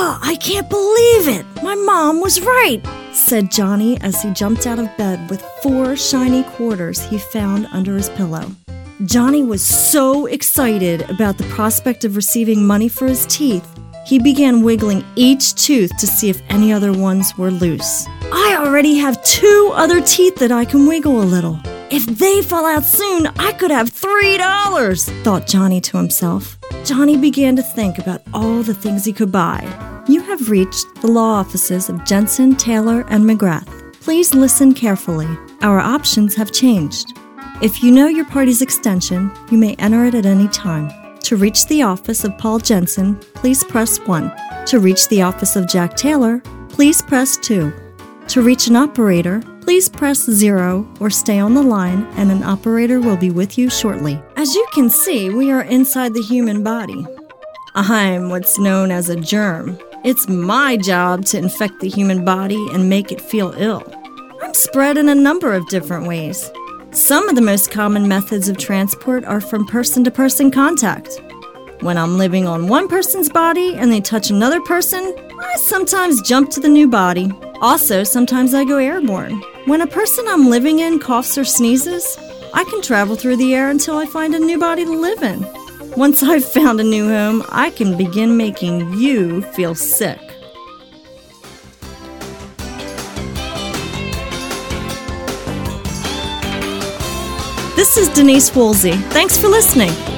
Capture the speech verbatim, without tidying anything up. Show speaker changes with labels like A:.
A: Oh, I can't believe it! My mom was right, said Johnny as he jumped out of bed with four shiny quarters he found under his pillow. Johnny was so excited about the prospect of receiving money for his teeth, he began wiggling each tooth to see if any other ones were loose. I already have two other teeth that I can wiggle a little. If they fall out soon, I could have three dollars, thought Johnny to himself. Johnny began to think about all the things he could buy. You have reached the law offices of Jensen, Taylor, and McGrath. Please listen carefully. Our options have changed. If you know your party's extension, you may enter it at any time. To reach the office of Paul Jensen, please press one. To reach the office of Jack Taylor, please press two. To reach an operator, please press zero or stay on the line and an operator will be with you shortly. As you can see, we are inside the human body. I'm what's known as a germ. It's my job to infect the human body and make it feel ill. I'm spread in a number of different ways. Some of the most common methods of transport are from person-to-person contact. When I'm living on one person's body and they touch another person, I sometimes jump to the new body. Also, sometimes I go airborne. When a person I'm living in coughs or sneezes, I can travel through the air until I find a new body to live in. Once I've found a new home, I can begin making you feel sick. This is Denise Woolsey. Thanks for listening.